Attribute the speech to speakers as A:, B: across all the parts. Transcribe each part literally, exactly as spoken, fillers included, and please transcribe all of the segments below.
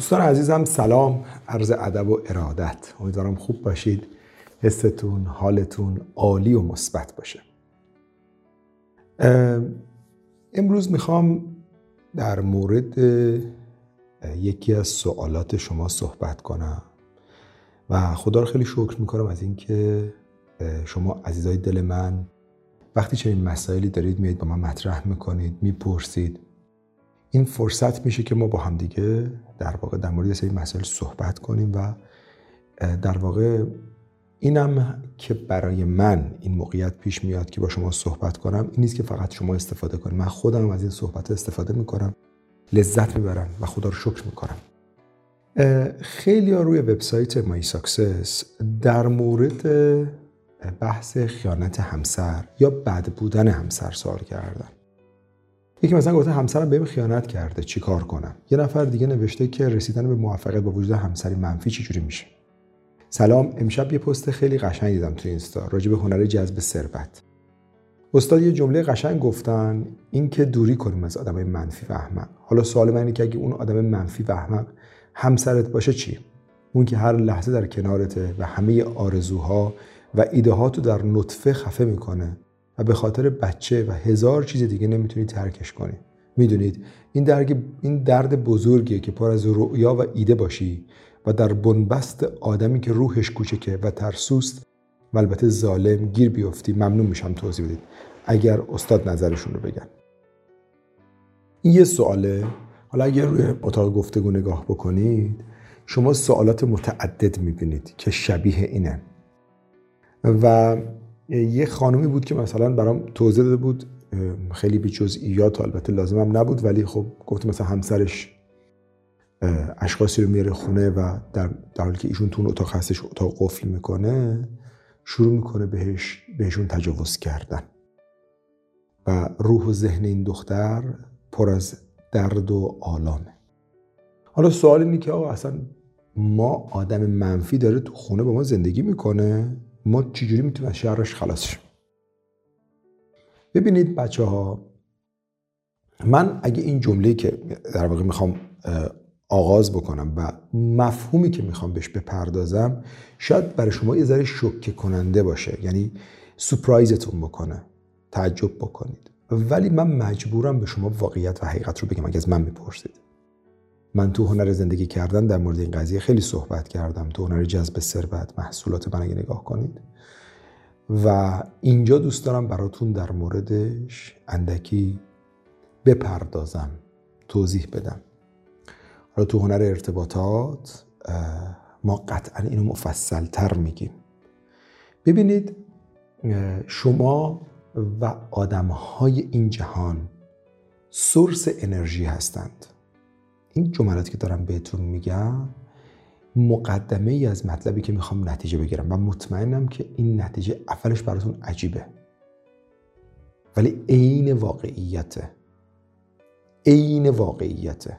A: دوستان عزیزم سلام، عرض ادب و ارادت. امیدوارم خوب باشید، حستون، حالتون عالی و مثبت باشه. امروز میخوام در مورد یکی از سوالات شما صحبت کنم و خدا رو خیلی شکر میکنم از اینکه شما عزیزای دل من وقتی چنین مسائلی دارید میایید با من مطرح میکنید، میپرسید. این فرصت میشه که ما با هم دیگه در واقع در مورد سری مسائل صحبت کنیم و در واقع اینم که برای من این موقعیت پیش میاد که با شما صحبت کنم، این نیست که فقط شما استفاده کنید. من خودم از این صحبت استفاده میکنم، لذت میبرم و خدا رو شکر میکنم. خیلی ها روی وبسایت مای ساکسس در مورد بحث خیانت همسر یا بد بودن همسر سوال کردن. یکی مثلا گفته همسرم بهم خیانت کرده، چی کار کنم؟ یه نفر دیگه نوشته که رسیدن به موفقیت با وجود همسری منفی چی جوری میشه؟ سلام، امشب یه پست خیلی قشنگ دیدم تو اینستا راجع به هنر جذب ثروت. استاد یه جمله قشنگ گفتن، این که دوری کنیم از آدمای منفی و احمق. حالا سوال من اینه که اگه اون آدم منفی و احمق همسرت باشه چی؟ اون که هر لحظه در کنارته و همه آرزوها و ایده‌هاتو در نطفه خفه میکنه و به خاطر بچه و هزار چیز دیگه نمیتونی ترکش کنی. میدونید این درد این درد بزرگیه که پر از رؤیا و ایده باشی و در بنبست آدمی که روحش کوچکه و ترسوست و البته ظالم گیر بیفتی. ممنون میشم توضیح بدید اگر استاد نظرشون رو بگن. این یه سواله. حالا اگر روی اتاق گفتگو نگاه بکنید شما سوالات متعدد میبینید که شبیه اینه. و یه خانومی بود که مثلا برام توضیح داده بود، خیلی بی جزئیات، البته لازمم نبود، ولی خب گفت مثلا همسرش اشخاصی رو میاره خونه و در در حالی که ایشون تو اون اتاق هستش اتاق قفل میکنه، شروع میکنه بهش بهشون تجاوز کردن و روح و ذهن این دختر پر از درد و آلامه. حالا سوال اینه که آقا اصلا ما آدم منفی داره تو خونه با ما زندگی میکنه، ما چجوری میتونیم از شرش خلاص شیم؟ ببینید بچه ها، من اگه این جمله که در واقع میخوام آغاز بکنم و مفهومی که میخوام بهش بپردازم شاید برای شما یه ذره شوکه کننده باشه، یعنی سورپرایزتون بکنه، تعجب بکنید، ولی من مجبورم به شما واقعیت و حقیقت رو بگم. اگه از من میپرسید، من تو هنر زندگی کردن در مورد این قضیه خیلی صحبت کردم. تو هنر جذب ثروت، محصولات من اگه نگاه کنید، و اینجا دوست دارم براتون در موردش اندکی بپردازم، توضیح بدم. حالا تو هنر ارتباطات ما قطعا اینو مفصل تر میگیم. ببینید، شما و آدمهای این جهان سورس انرژی هستند. این جملاتی که دارم بهتون میگم مقدمه ای از مطلبی که میخوام نتیجه بگیرم و مطمئنم که این نتیجه اولش براتون عجیبه ولی عین واقعیته. عین واقعیته.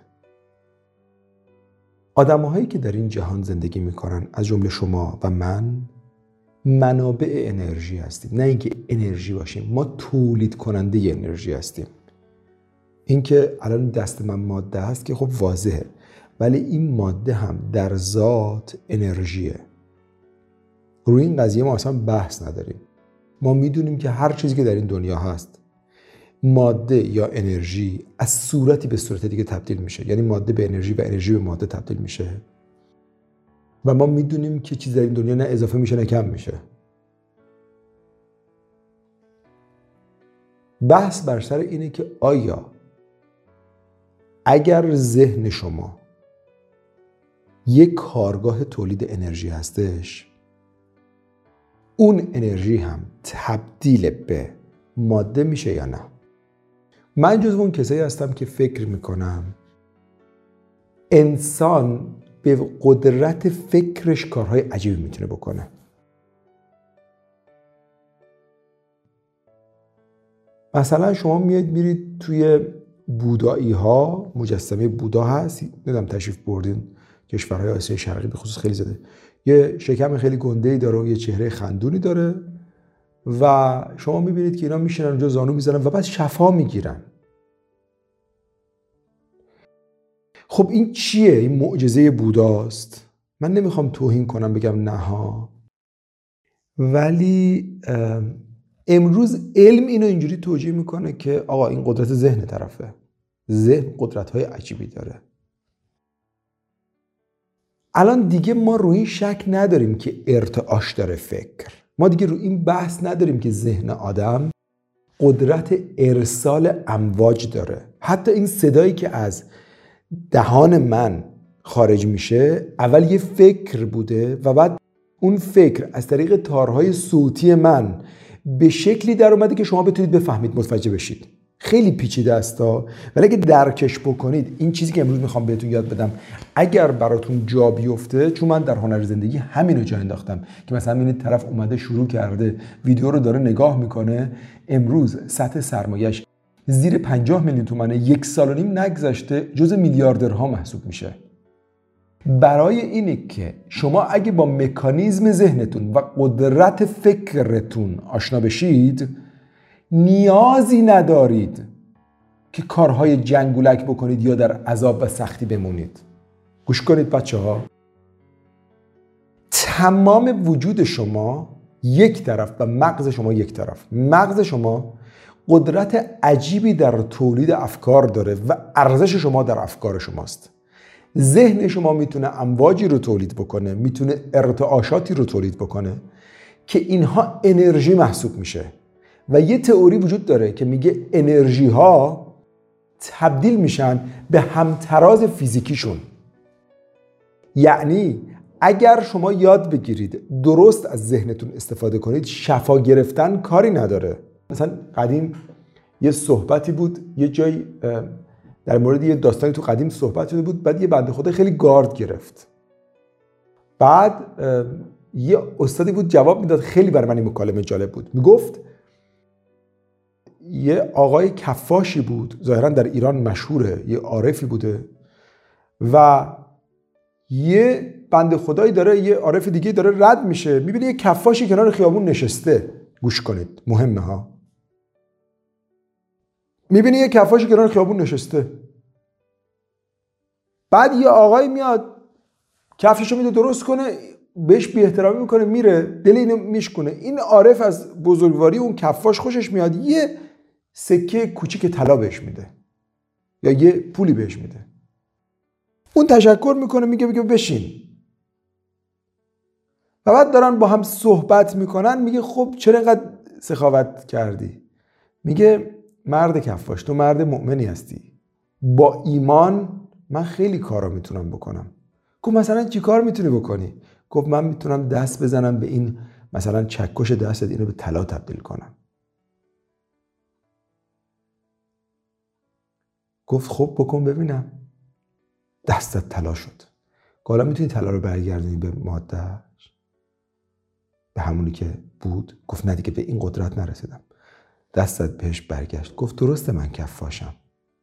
A: آدم‌هایی که در این جهان زندگی میکنن، از جمله شما و من، منابع انرژی هستیم. نه اینکه انرژی باشیم، ما تولید کننده انرژی هستیم. اینکه الان دست من ماده هست که خب واضحه، ولی این ماده هم در ذات انرژیه. روی این قضیه ما اصلا بحث نداریم. ما میدونیم که هر چیزی که در این دنیا هست، ماده یا انرژی، از صورتی به صورت دیگه تبدیل میشه. یعنی ماده به انرژی و انرژی به ماده تبدیل میشه و ما میدونیم که چیزی در این دنیا نه اضافه میشه نه کم میشه. بحث بر سر اینه که آیا اگر ذهن شما یک کارگاه تولید انرژی هستش، اون انرژی هم تبدیل به ماده میشه یا نه؟ من جزو اون کسایی هستم که فکر میکنم انسان به قدرت فکرش کارهای عجیبی میتونه بکنه. مثلا شما میاد میرید توی بودایی ها، مجسمه بودا هست، ندم تشریف بردین کشورهای آسیای شرقی به خصوص خیلی زده، یه شکم خیلی گنده‌ای داره و یه چهره خندونی داره و شما میبینید که اینا میشینن اونجا زانو میزنن و بعد شفا میگیرن. خب این چیه؟ این معجزه بوداست. من نمیخوام توهین کنم بگم نه ها، ولی امروز علم اینو اینجوری توجیه میکنه که آقا این قدرت ذهن طرفه. ذهن قدرت‌های عجیبی داره. الان دیگه ما روی این شک نداریم که ارتعاش داره فکر. ما دیگه روی این بحث نداریم که ذهن آدم قدرت ارسال امواج داره. حتی این صدایی که از دهان من خارج میشه اول یه فکر بوده و بعد اون فکر از طریق تارهای صوتی من به شکلی در اومده که شما بتونید بفهمید، متوجه بشید. خیلی پیچیده است ها، ولی اگه درکش بکنید، این چیزی که امروز میخوام بهتون یاد بدم اگر براتون جا بیفته، چون من در هنر زندگی همین رو جا انداختم که مثلا این طرف اومده شروع کرده ویدیو رو داره نگاه میکنه، امروز سطح سرمایه‌اش زیر پنجاه میلیون تومانه، یک سال و نیم نگذشته جز میلیاردرها محسوب میشه. برای اینه که شما اگه با مکانیزم ذهنتون و قدرت فکرتون آشنا بشید، نیازی ندارید که کارهای جنگولک بکنید یا در عذاب و سختی بمونید. گوش کنید بچه ها، تمام وجود شما یک طرف و مغز شما یک طرف. مغز شما قدرت عجیبی در تولید افکار داره و ارزش شما در افکار شماست. ذهن شما میتونه امواجی رو تولید بکنه، میتونه ارتعاشاتی رو تولید بکنه که اینها انرژی محسوب میشه. و یه تئوری وجود داره که میگه انرژی ها تبدیل میشن به همتراز فیزیکیشون. یعنی اگر شما یاد بگیرید درست از ذهنتون استفاده کنید، شفا گرفتن کاری نداره. مثلا قدیم یه صحبتی بود، یه جایی در مورد یه داستانی تو قدیم صحبت شده بود، بعد یه بنده خدا خیلی گارد گرفت. بعد یه استادی بود جواب میداد، خیلی برای من این مکالمه جالب بود. میگفت یه آقای کفاشی بود، ظاهرا در ایران مشهوره، یه عارفی بوده و یه بنده خدایی داره، یه عارف دیگه داره رد میشه، میبینه یه کفاشی کنار خیابون نشسته. گوش کنید، مهمه ها. میبینه یه کفاشی کنار خیابون نشسته، بعد یه آقای میاد کفششو میده درست کنه، بهش بی احترامی میکنه، میره، دل اینو میشکنه. این عارف از بزرگواری اون کفاش خوشش میاد، یه سکه کوچیک طلا بهش میده یا یه پولی بهش میده. اون تشکر میکنه، میگه میگه بشین. و بعد دارن با هم صحبت میکنن، میگه خب چرا اینقدر سخاوت کردی؟ میگه مرد کفاش، تو مرد مؤمنی هستی، با ایمان من خیلی کارا میتونم بکنم. گفت مثلا چی کار میتونی بکنی؟ گفت من میتونم دست بزنم به این مثلا چکش دستت، اینو به طلا تبدیل کنم. گفت خب بکن ببینم. دستت طلا شد. حالا میتونی طلا رو برگردونی به مادهش، به همونی که بود؟ گفت نه دیگه، به این قدرت نرسیدم. دستت بهش برگشت. گفت درسته من کفاشم.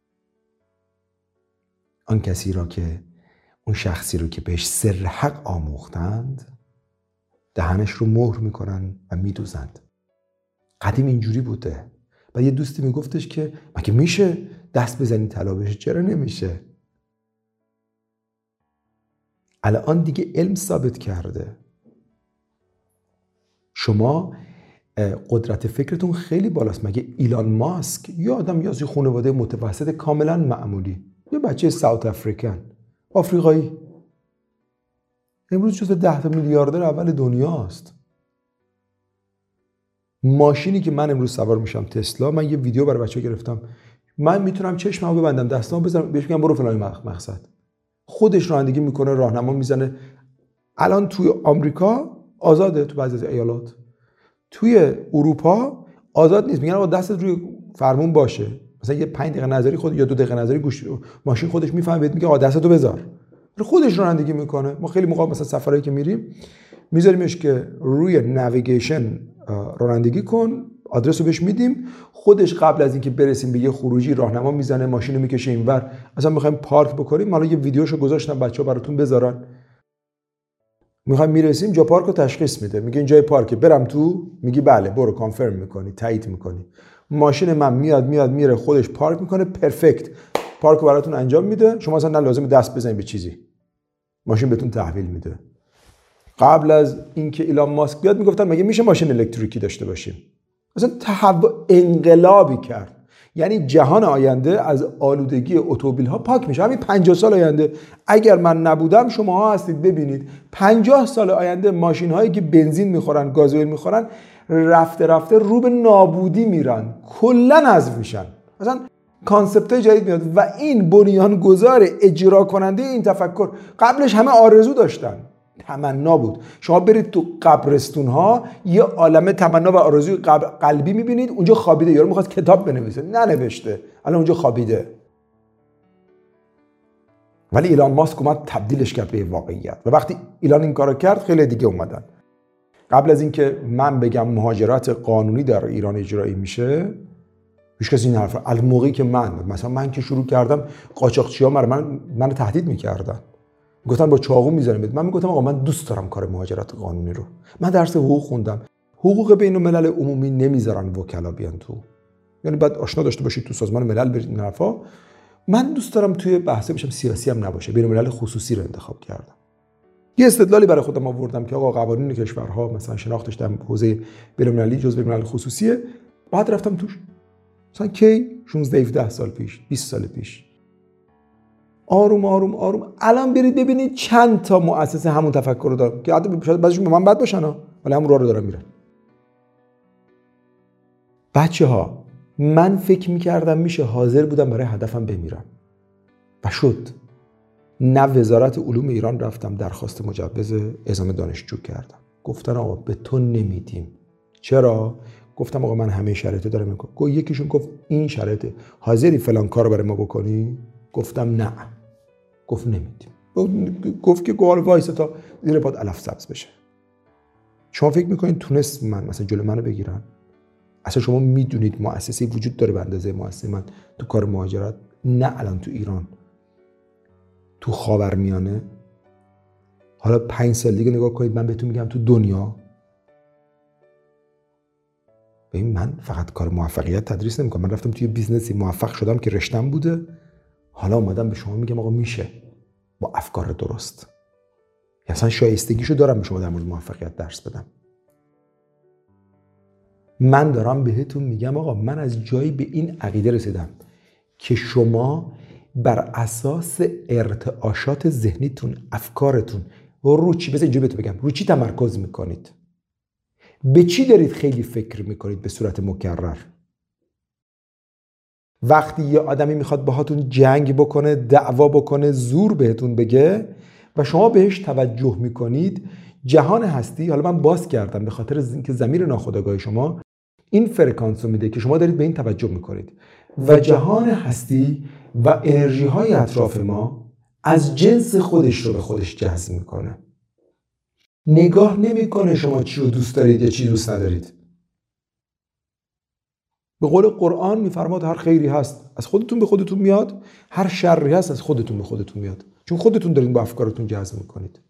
A: آن کسی را که اون شخصی رو که بهش سر حق آموختند، دهنش رو مهر میکنن و میدوزند. قدیم اینجوری بوده. و یه دوستی میگفتش که مگه میشه دست بزنی طلا بشه؟ چرا نمیشه؟ الان دیگه علم ثابت کرده شما قدرت فکرتون خیلی بالاست. مگه ایلان ماسک یه آدم یا از خانواده متوسط کاملا معمولی، یه بچه ساوت افریکن، آفریقایی، امروز جزو ده تا میلیاردر اول دنیاست. ماشینی که من امروز سوار میشم، تسلا، من یه ویدیو برای بچه‌ها گرفتم، من میتونم چشممو ببندم، دستامو بزنم بهش بگم برو فلان مقصد، خودش رانندگی میکنه، راهنما میزنه. الان توی آمریکا آزاده، تو بعضی از ایالات. توی اروپا آزاد نیست، میگن آقا دستت روی فرمون باشه، مثلا یه پنج دقیقه نظری خود یا دو دقیقه نظری گوش ماشین خودش میفهمه، بهت میگه آقا دستتو بذار، خودش رانندگی میکنه. ما خیلی موقع مثلا سفرایی که میریم میذاریمش که روی نویگیشن رانندگی کن، آدرس رو بهش میدیم، خودش قبل از اینکه برسیم به یه خروجی راهنما میزنه، ماشین رو میکشه اینور. مثلا میخوایم پارک بکنیم، حالا یه ویدیوشو گذاشتم بچه‌ها براتون بذارن، میخوایم میرسیم جا پارک رو تشخیص میده، میگه این جای پارکه، برم تو؟ میگی بله، برو، کانفرم میکنی، تایید میکنی، ماشین من میاد میاد میره، خودش پارک میکنه، پرفکت. پارک براتون انجام میده، شما اصلا نه لازم دست بزنید به چیزی، ماشین بهتون تحویل میده. قبل از اینکه ایلان ماسک بیاد میگفتن مگه میشه ماشین الکتریکی داشته باشیم؟ اصلا تحول انقلابی کرد. یعنی جهان آینده از آلودگی اتومبیل ها پاک میشه. همین پنجاه سال آینده اگر من نبودم شماها هستید ببینید پنجاه سال آینده ماشین هایی که بنزین میخورن، گازوئیل میخورن، رفته رفته رو به نابودی میرن، کلا حذف میشن. مثلا کانسپت جدید میاد و این بنیانگذار اجرا کننده این تفکر. قبلش همه آرزو داشتن، تمنا بود. شما برید تو قبرستون ها یه عالمه تمنا و آرزوی قلبی میبینید، اونجا خوابیده. یارو میخواد کتاب بنویسه، ننوشته، الان اونجا خوابیده. ولی ایلان ماسک اومد تبدیلش کرد به واقعیت و وقتی ایلان این کارو کرد خیلی دیگه اومدن. قبل از اینکه من بگم مهاجرت قانونی در ایران اجرایی میشه، هیچ کسی این حرف. الموقعی که من مثلا من که شروع کردم قاچاقچی‌ها من منو تهدید میکردن، گفتن با چاقو میزنیم. من میگفتم آقا من دوست دارم کار مهاجرت قانونی رو، من درس حقوق خوندم، حقوق بین الملل عمومی نمیذارن وکلا بیان تو، یعنی بعد آشنا داشته باشید تو سازمان ملل برید این حرفا. من دوست دارم توی بحث بشم سیاسی هم نباشه، بین الملل خصوصی رو انتخاب کردم. یه استدلالی برای خودم آوردم که آقا قوانین کشورها مثلا شناختش در حوزه بین المللی جزء بین الملل خصوصیه. بعد رفتم توش مثلا کی شانزده هفده سال پیش، بیست سال پیش، آروم آروم آروم الان برید ببینید چند تا مؤسسه همون تفکر رو دارن که شاید بعضیشون به من بد باشن ها، ولی همون راه رو دارن میرن. بچه ها من فکر میکردم میشه، حاضر بودم برای هدفم بمیرم و شد. نه وزارت علوم ایران رفتم درخواست مجوز اعزام دانشجو کردم، گفتن آقا به تو نمیدیم. چرا؟ گفتم آقا من همه شرایطو دارم میکنم. گفت یکیشون گفت این شرایطه، حاضری فلان کارو برای ما بکنی؟ گفتم نه. گفت نمیدیم. گفت که گوال وایسا تا زیر پات علف سبز بشه. شما فکر میکنید تونست من مثلا جلو منو بگیرن؟ اصلا شما میدونید مؤسسه وجود داره به اندازه مؤسسه من تو کار مهاجرت؟ نه الان تو ایران، تو خاورمیانه. حالا پنج سال دیگه نگاه کنید من بهتون میگم تو دنیا. ببین من فقط کار موفقیت تدریس نمیکنم، من رفتم توی بیزنسی موفق شدم که رشتم بوده، حالا اومدم به شما میگم آقا میشه با افکار درست. اصلا شایستگیشو دارم به شما در مورد موفقیت درس بدم. من دارم بهتون میگم آقا من از جایی به این عقیده رسیدم که شما بر اساس ارتعاشات ذهنیتون، افکارتون رو چی، بذار اینجوری بهتون بگم، رو چی تمرکز میکنید؟ به چی دارید خیلی فکر میکنید به صورت مکرر؟ وقتی یه آدمی میخواد باهاتون جنگ بکنه، دعوا بکنه، زور بهتون بگه و شما بهش توجه میکنید، جهان هستی، حالا من باز کردم به خاطر اینکه ضمیر ناخودآگاه شما این فرکانس رو میده که شما دارید به این توجه میکنید و جهان هستی و انرژی های اطراف ما از جنس خودش رو به خودش جذب میکنه. نگاه نمیکنه شما چی رو دوست دارید یا چی دوست ندارید. به قول قرآن میفرماد هر خیری هست از خودتون به خودتون میاد، هر شری هست از خودتون به خودتون میاد، چون خودتون دارید با افکارتون جذب میکنید.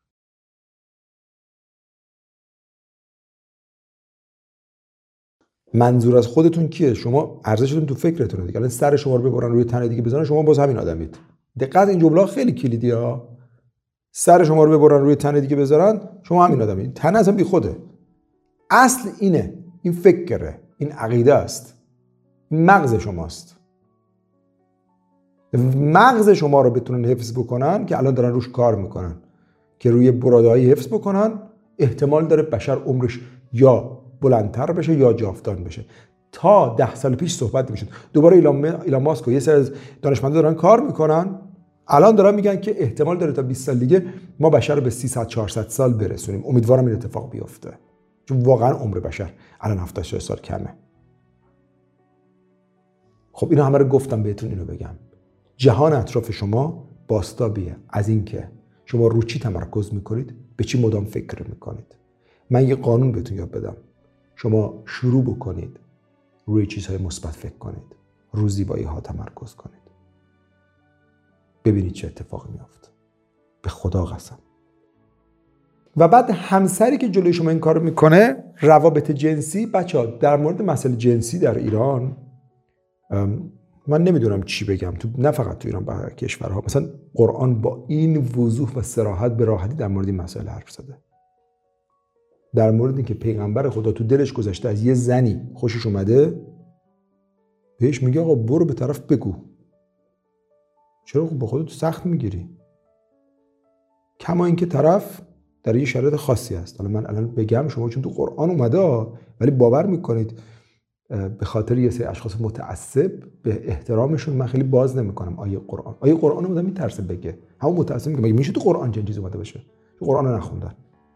A: منظور از خودتون کیه؟ شما ارزشتون تو فکرتونه دیگه. الان سر شما رو ببرن روی تن دیگه بزنن شما باز همین آدمید. دقت این جمله خیلی کلیدیه ها. سر شما رو ببرن روی تن دیگه بذارن شما همین آدمید. تن اصلا بی خوده. اصل اینه، این فکره، این عقیده است، مغز شماست. مغز شما رو بتونن حفظ بکنن که الان دارن روش کار میکنن که روی براده‌های حفظ بکنن، احتمال داره بشر عمرش یا بلندتر بشه یا جاودان بشه. تا ده سال پیش صحبت میشد دوباره ایلان ماسک و یه سری از دانشمندا دارن کار میکنن، الان دارن میگن که احتمال داره تا بیست سال دیگه ما بشر رو به سیصد چهارصد سال برسونیم. امیدوارم این اتفاق بیفته، چون واقعا عمر بشر الان هفتاد سال کمه. خب اینو همه رو گفتم بهتون اینو بگم. جهان اطراف شما بازتابیه از اینکه شما رو چی تمرکز میکنید، به چی مدام فکر میکنید. من یه قانون بهتون یاد بدم. شما شروع بکنید روی چیزهای مثبت فکر کنید، رو زیبایی ها تمرکز کنید، ببینید چه اتفاقی میافته. به خدا قسم. و بعد همسری که جلوی شما این کارو میکنه، روابط جنسی. بچه‌ها در مورد مسئله جنسی در ایران من نمیدونم چی بگم تو، نه فقط تو ایران، با کشورها. مثلا قرآن با این وضوح و صراحت به راحتی در مورد این مسائل حرف زده، در مورد اینکه پیغمبر خدا تو دلش گذشته از یه زنی خوشش اومده، بهش میگه آقا برو به طرف بگو. چرا با خودت سخت میگیری؟ کما اینکه طرف در یه شرایط خاصی هست. حالا من الان بگم شما چون تو قرآن اومده، ولی باور میکنید به خاطر یه سری اشخاص متعصب به احترامشون من خیلی باز نمیکنم آیه قرآن. آیه قرآن رو آدم میترسه بگه، همون متعصب میگه مگه میشه تو قرآن چنین چیزی اومده باشه؟ تو قرآن رو نخوندن.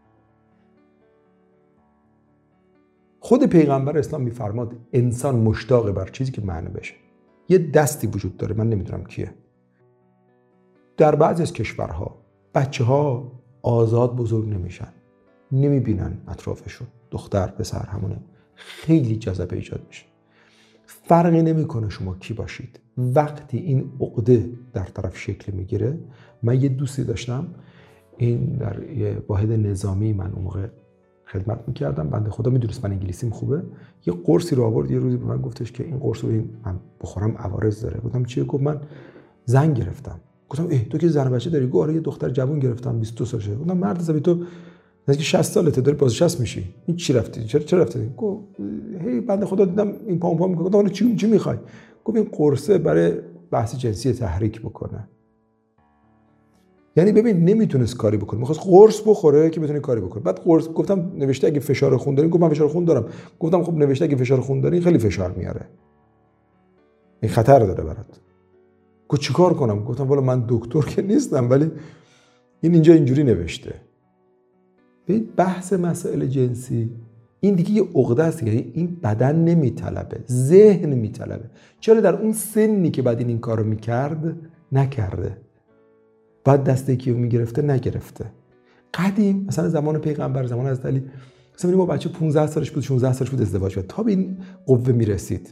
A: خود پیغمبر اسلام میفرماد انسان مشتاق بر چیزی که معنی بشه. یه دستی وجود داره، من نمیدونم کیه، در بعضی از کشورها بچه‌ها آزاد بزرگ نمیشن، نمیبینن اطرافشون دختر پسر همونه، خیلی جذبه ایجاد میشه. فرقی نمیکنه شما کی باشید، وقتی این عقده در طرف شکل میگیره. من یه دوستی داشتم، این در یه واحد نظامی من اون موقع خدمت میکردم، بنده خدا میدونست من انگلیسیم خوبه، یه قرصی رو آورد یه روزی به من گفتش که این قرص رو من بخورم عوارض داره. گفتم چیه؟ گفت من زن گرفتم. گفتم اه تو که زن بچه داری؟ گفت آره یه دختر جوان گرفتم بیست و دو سالشه. گفتم مرد حسابی تو نزدیک شصت سالته داری بازنشسته میشی، این چی رفتی؟ چرا چرا رفتی؟ گفت هی بنده خدا دیدم این پام پام میکنه. گفتم چی چی میخوای؟ گفت این قرصه برای بحث جنسی تحریک بکنه. یعنی ببین نمیتونست کاری بکنه، میخواست قرص بخوره که بتونه کاری بکنه. بعد قرص گفتم نوشته اگه فشار خون دارین. گفت من فشار خون دارم. گفتم خب نوشته اگه فشار خون دارین خیلی فشار میاره، این خطر داره برات. گفت چیکار کنم؟ گفتم والا من دکتر که نیستم ولی این اینجا اینجوری نوشته. ببین بحث مسائل جنسی این دیگه یه عقده است، یعنی این بدن نمیطلبه، ذهن میطلبه. چرا در اون سنی که بعد این این کارو میکرد نکرده، بعد دسته کیو میگرفته نگرفته. قدیم مثلا زمان پیغمبر، زمان حضرت علی، مثلا ما بچه پانزده سالش بود شانزده سالش بود ازدواج کرد تا به این قوه میرسید.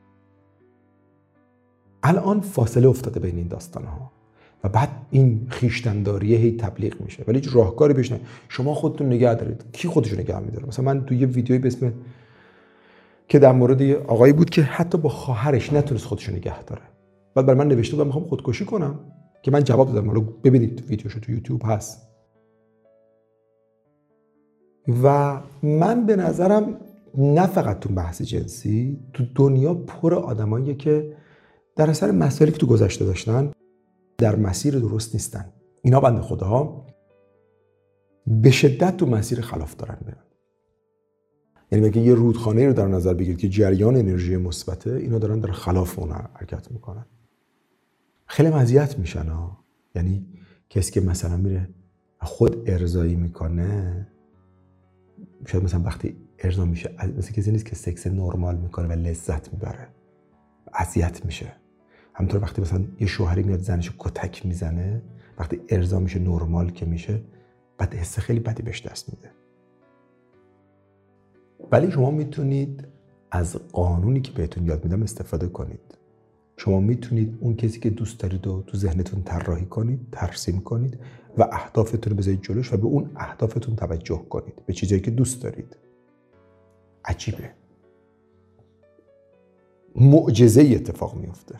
A: الان فاصله افتاده بین این داستانها و بعد این خویشتن‌داریه هی تبلیغ میشه ولی هیچ راهکاری بهش نه. شما خودتون نگه دارید. کی خودشو نگه میداره؟ مثلا من تو یه ویدیویی به اسم که در مورد یه آقایی بود که حتی با خواهرش نتونست خودشو نگه داره، بعد برای من نوشته بود میخوام خودکشی کنم که من جواب دادم. حالا ببینید ویدیوشو تو یوتیوب هست. و من به نظرم نه فقط تو بحث جنسی، تو دنیا پر آدماییه که در اثر مسائلی که تو گذشته داشتن در مسیر درست نیستن. اینا بنده خداها به شدت تو مسیر خلاف دارن میرن. یعنی اگه یه رودخانه رو در نظر بگیرید که جریان انرژی مثبته، اینا دارن در خلاف اون حرکت میکنن. خیلی اذیت میشن ها. یعنی کسی که مثلا میره خود ارضایی میکنه، شاید مثلا وقتی ارضا میشه مثلا کسی نیست که سکس نرمال میکنه و لذت میبره، اذیت میشه. همونطور وقتی مثلا یه شوهری میاد زنشو کتک میزنه، وقتی ارضا میشه نرمال که میشه، بعد حس خیلی بدی بهش دست میده. ولی شما میتونید از قانونی که بهتون یاد میدم استفاده کنید. شما میتونید اون کسی که دوست دارید رو تو ذهنتون طراحی کنید، ترسیم کنید و اهدافتون رو بذارید جلوش و به اون اهدافتون توجه کنید، به چیزایی که دوست دارید. عجیبه، معجزه اتفاق میفته.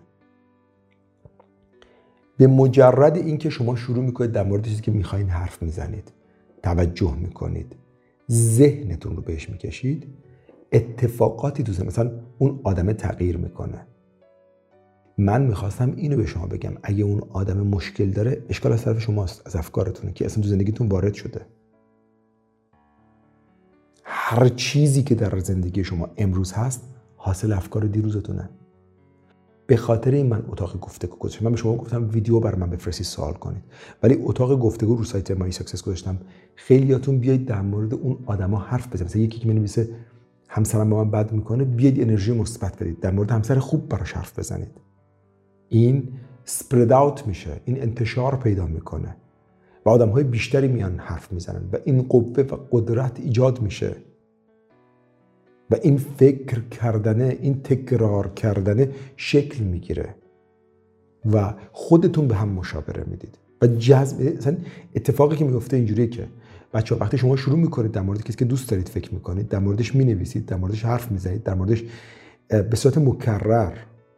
A: به مجرد اینکه شما شروع میکنید در مورد چیزی که میخواین حرف میزنید، توجه میکنید، ذهنتون رو بهش میکشید، اتفاقاتی تو ذهن مثلا اون آدم تغییر میکنه. من میخواستم اینو به شما بگم، اگه اون آدم مشکل داره، اشکال از طرف شماست، از افکارتونه که اصلا تو زندگیتون وارد شده. هر چیزی که در زندگی شما امروز هست حاصل افکار دیروزتونه. به خاطر این من اتاق گفتگو گذاشتم. من به شما گفتم ویدیو برای من بفرستید سوال کنید، ولی اتاق گفتگو رو سایت مای ساکسس گذاشتم. خیلیاتون بیاید در مورد اون آدما حرف بزنید. مثلا یکی که می‌نویسه همسرم با من بد میکنه، بیاید انرژی مثبت بدید، در مورد همسر خوب براش حرف بزنید. این سپرد اوت میشه، این انتشار پیدا میکنه و آدم‌های بیشتری میان حرف میزنن و این قوه و قدرت ایجاد میشه و این فکر کردنه، این تکرار کردنه شکل میگیره و خودتون به هم مشاوره میدید و جذب. مثلا اتفاقی که میفته اینجوریه که بچه‌ها وقتی شما شروع میکنید در مورد کسی که دوست دارید فکر میکنید، در موردش مینویسید، در موردش حرف میزنید، در موردش به صورت مکرر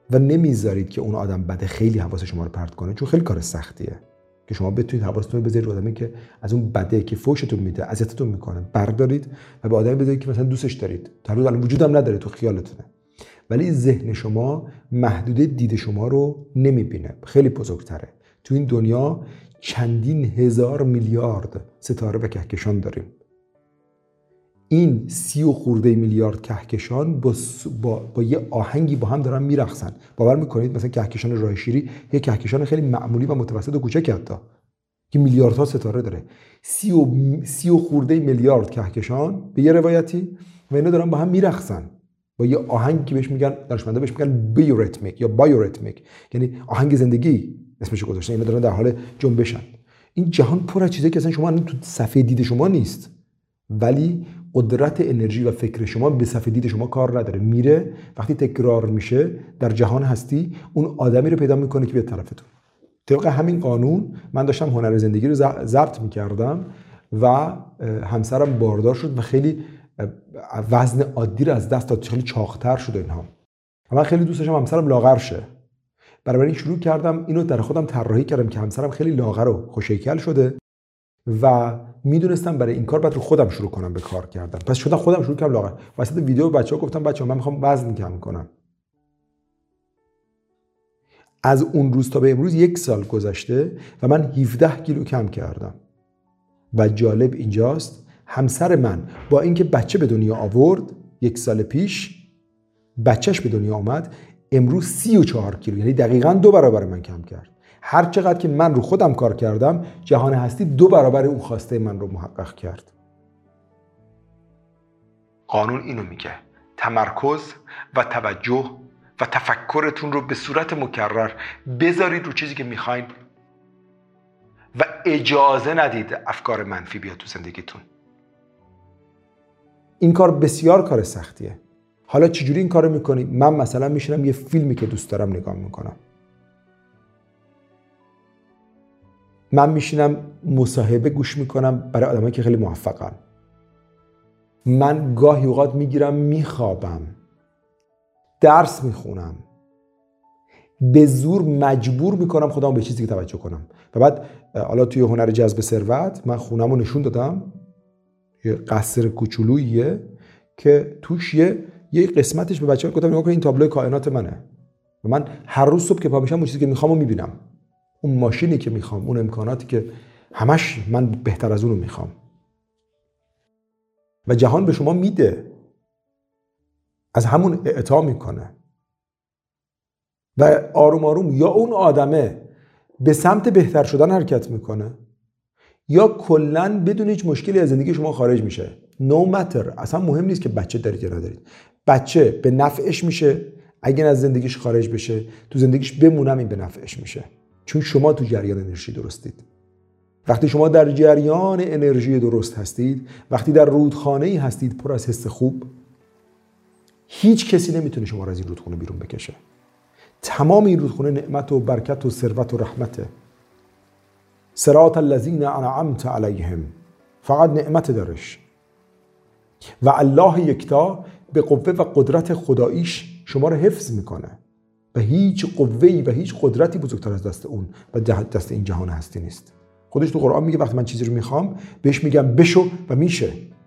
A: و نمیذارید که اون آدم بده خیلی حواس شما رو پرت کنه، چون خیلی کار سختیه که شما بتونید حواستون رو بذارید آدمی که از اون بده که فوشتون میده، اذیتتون میکنه، بردارید و به آدمی بذارید که مثلا دوستش دارید، در حالی الان وجودم نداره، تو خیالتونه. ولی ذهن شما محدوده دید شما رو نمیبینه، خیلی بزرگتره. تو این دنیا چندین هزار میلیارد ستاره و کهکشان داریم. این سی و خورده میلیارد کهکشان با, با, با یه آهنگی با هم دارن میرقصن. باور میکنید مثلا کهکشان راه شیری یه کهکشان خیلی معمولی و متوسط و کوچکی حتی که میلیاردها ستاره داره، سی و, سی و خورده میلیارد کهکشان به یه روایتی و اینا دارن با هم میرقصن با یه آهنگی که بهش میگن، دانشمندا بهش میگن بیوریتمیک یا بایوریتمیک، یعنی آهنگ زندگی اسمش گذاشتن. اینا دارن در حال جنبشن. این جهان پر از چیزایی که اصلا شما تو صفحه دید شما نیست، ولی قدرت انرژی و فکر شما به صفحه دید شما کار نداره، میره وقتی تکرار میشه در جهان هستی اون آدمی رو پیدا میکنه که به طرفتون. طبق همین قانون من داشتم هنر زندگی رو ضبط میکردم و همسرم باردار شد و خیلی وزن عادی رو از دست داد، خیلی چاق‌تر شد اینها. من خیلی دوست داشتم همسرم لاغر شه. برای این شروع کردم اینو در خودم طراحی کردم که همسرم خیلی لاغر و خوش‌هیکل شده و میدونستم برای این کار باید رو خودم شروع کنم به کار کردن. پس شدم خودم شروع کردم لاغر. وسط ویدیو بچه‌ها گفتم بچه‌ها من میخوام وزن کم کنم. از اون روز تا به امروز یک سال گذشته و من هفده کیلو کم کردم. و جالب اینجاست همسر من با اینکه بچه به دنیا آورد یک سال پیش، بچهش به دنیا آمد، امروز سی و چهار کیلو، یعنی دقیقاً دو برابر من کم کرد. هر چقدر که من رو خودم کار کردم جهان هستی دو برابر اون خواسته من رو محقق کرد. قانون اینو میگه تمرکز و توجه و تفکرتون رو به صورت مکرر بذارید رو چیزی که میخواین و اجازه ندید افکار منفی بیاد تو زندگیتون. این کار بسیار کار سختیه. حالا چجوری این کارو میکنی؟ من مثلا میشینم یه فیلمی که دوست دارم نگاه میکنم. من میشینم مصاحبه گوش میکنم برای آدمایی که خیلی موفقن. من گاهی اوقات میگیرم میخوابم. درس میخونم. به زور مجبور میکنم خودم به چیزی که توجه کنم. و بعد حالا توی هنر جذب ثروت من خونمو نشون دادم. یه قصر کوچولوییه که توش یه یه قسمتش به بچه‌ها گفتم نگاه کن این تابلو کائنات منه. و من هر روز صبح که پا میشم اون چیزی که میخوامو میبینم. اون ماشینی که میخوام، اون امکاناتی که همش من بهتر از اونو میخوام. و جهان به شما میده. از همون اعطا میکنه. و آروم آروم یا اون آدمه به سمت بهتر شدن حرکت میکنه یا کلاً بدون هیچ مشکلی از زندگی شما خارج میشه. no matter. اصلا مهم نیست که بچه دارید یا ندارید. بچه به نفعش میشه اگه از زندگیش خارج بشه، تو زندگیش بمونم این به نفعش میشه. چون شما تو جریان انرژی درستید. وقتی شما در جریان انرژی درست هستید، وقتی در رودخانه‌ای هستید پر از حس خوب، هیچ کسی نمیتونه شما را از این رودخونه بیرون بکشه. تمام این رودخونه نعمت و برکت و ثروت و رحمته. صراط الذین انعمت علیهم، فقط نعمت درش. و الله یکتا به قوه و قدرت خداییش شما رو حفظ میکنه و هیچ قوه‌ای و هیچ قدرتی بزرگتر از دست اون و دست این جهان هستی نیست. خودش تو قرآن میگه وقتی من چیزی رو میخوام بهش میگم بشو و میشه.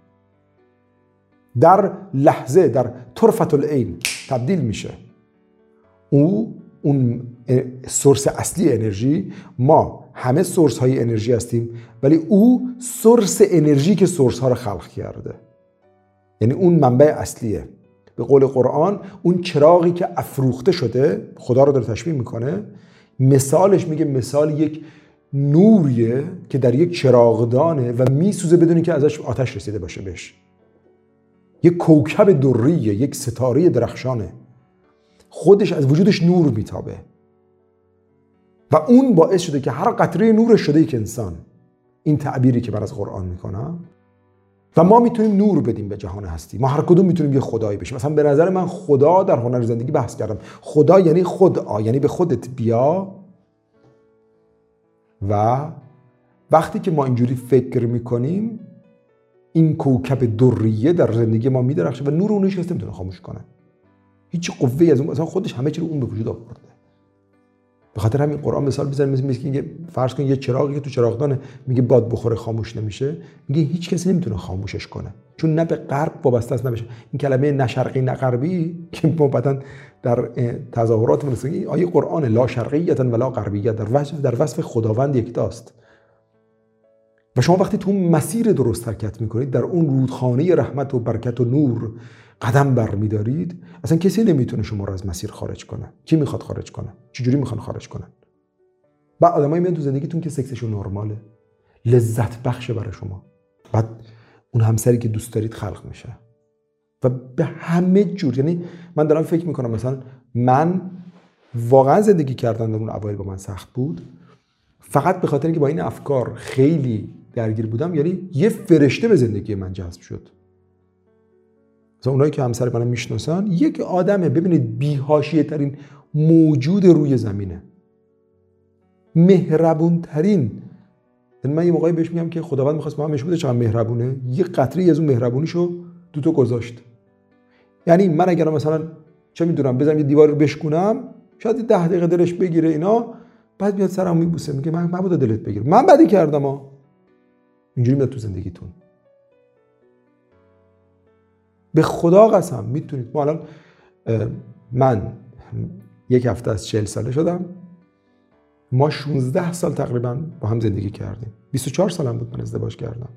A: در لحظه، در طرفة العین تبدیل میشه. او اون سورس اصلی انرژی، ما همه سورس های انرژی هستیم ولی او سورس انرژی که سورس ها رو خلق کرده، یعنی اون منبع اصلیه. به قول قرآن اون چراغی که افروخته شده، خدا رو داره تشبیه میکنه، مثالش میگه مثال یک نوریه که در یک چراغدانه و میسوزه بدون که ازش آتش رسیده باشه بهش. یک کوکب دریه، یک ستاره درخشانه، خودش از وجودش نور میتابه و اون باعث شده که هر قطره نورش شده یک انسان. این تعبیری که من از قرآن میکنم و ما میتونیم نور بدیم به جهان هستی. ما هر کدوم میتونیم یه خدایی بشیم. مثلا به نظر من خدا، در هنر زندگی بحث کردم، خدا یعنی خدا، یعنی به خودت بیا. و وقتی که ما اینجوری فکر میکنیم این کوکب دریه در زندگی ما میدرخشه و نور اونش هست نمیتونه خاموش کنه. هیچ قوه‌ای از اون مثلا خودش همه چی رو اون به وجود آورده. به خاطر همین قرآن مثال میزنه، مثل میگه فرض کن یه چراغی که تو چراغدان میگه باد بخوره خاموش نمیشه، میگه هیچ کسی نمیتونه خاموشش کنه، چون نه به غرب وابسته است نه بشه. این کلمه نه شرقی نه غربی که ما بعدن در تظاهرات میگه آیه قرآن لا شرقیه ولا غربیه در وصف در وصف خداوند یکتاست. و شما وقتی تو مسیر درست حرکت میکنید، در اون رودخانه رحمت و برکت و نور قدم برمیدارید، اصلا کسی نمیتونه شما رو از مسیر خارج کنه. کی میخواد خارج کنه؟ چجوری میخوان خارج کنن؟ بعد آدمایی میان تو زندگیتون که سکسشون نرماله، لذت بخشه برای شما، بعد اون همسری که دوست دارید خلق میشه و به همه جور. یعنی من دارم فکر میکنم مثلا من واقعا زندگی کردن در اون اوایل با من سخت بود، فقط به خاطر اینکه با این افکار خیلی درگیر بودم. یعنی یه فرشته به زندگی من جذب شد. مثلا اونایی که همسر منو میشناسن، یک آدمه ببینید بی‌حاشیه ترین موجود روی زمینه، مهربون ترین. من یه موقعی بهش میگم که خداوند می‌خواست با من نشون بده چقدر مهربونه، یه قطره از اون مهربونیشو تو تو گذاشت. یعنی من اگر مثلا چه میدونم بزنم یه دیوار رو بشکنم، شاید ده دقیقه دلش بگیره اینا، بعد میاد سرم میبوسه میگه من مبادا دلت بگیره، من بدی کردم ها. اینجوری میاد تو زندگیتون. به خدا قسم میتونید. ما الان من یک هفته از چهل ساله شدم، ما شانزده سال تقریبا با هم زندگی کردیم. بیست و چهار سالم بود من ازدواج کردم.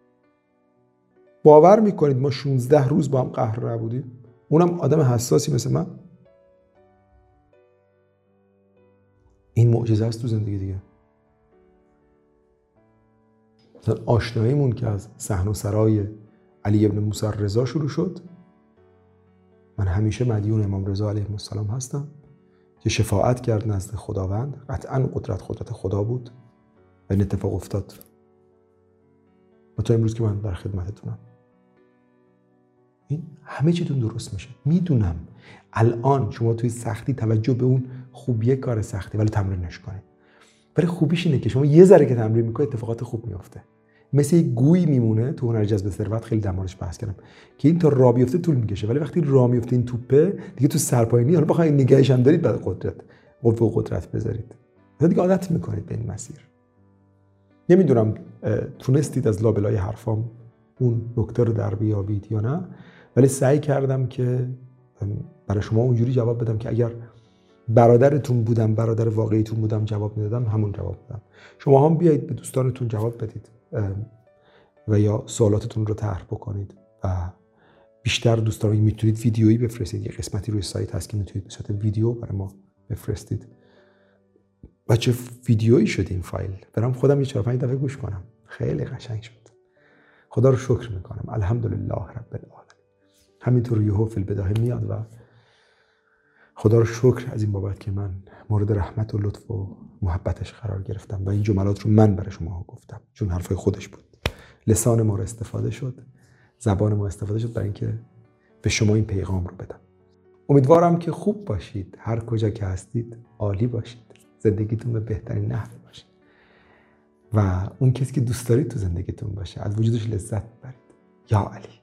A: باور میکنید ما شانزده روز با هم قهر نبودیم؟ اونم آدم حساسی مثل من. این معجزه است تو زندگی دیگه. مثلا آشناییمون که از صحن و سرای علی ابن موسی رضا شروع شد، من همیشه مدیون امام رضا علیه السلام هستم که شفاعت کرد نزد خداوند. قطعاً قدرت قدرت خدا بود و این اتفاق افتاد و تا امروز که من در خدمتتونم. این همه چیتون درست میشه. میدونم الان شما توی سختی توجه به اون خوبیه کار سختی ولی تمرینش کنید. ولی خوبیش اینه که شما یه ذره که تمرین میکنید اتفاقات خوب میفته. مثل یک گوی میمونه تو هنر جذب ثروت، خیلی در موردش بحث کردم که این تا راه بیفته طول میکشه، ولی وقتی راه میفته این توپه دیگه تو سرپاینی، حالا بخواید نگهش هم دارید بعد قدرت قوه و قدرت بذارید دیگه عادت میکنید به این مسیر. نمیدونم تونستید از لابلای حرفام اون نکته رو در بیابید یا نه، ولی سعی کردم که برای شما اونجوری جواب بدم که اگر برادرتون بودم، برادر واقعیتون بودم، جواب میدادم همون جواب بدم. شما هم بیایید به دوستانتون جواب بدید و یا سوالاتتون رو طرح بکنید و بیشتر دوستان میتونید ویدیویی بفرستید. یه قسمتی روی سایت هست که میتونید به صورت ویدیو برای ما بفرستید. و چه ویدیویی شد این فایل، برام خودم یه چهار پنج دفعه گوش کنم، خیلی قشنگ شد. خدا رو شکر میکنم، الحمدلله رب العالمین. همینطور یهو فی البداهه میاد و خدا رو شکر از این بابت که من مورد رحمت و لطف و محبتش قرار گرفتم و این جملات رو من برای شما گفتم چون حرفای خودش بود. لسان ما رو استفاده شد، زبان ما استفاده شد برای اینکه به شما این پیغام رو بدم. امیدوارم که خوب باشید، هر کجا که هستید عالی باشید، زندگیتون به بهترین نحو باشه و اون کسی که دوست دارید تو زندگیتون باشه، از وجودش لذت ببرید. یا علی.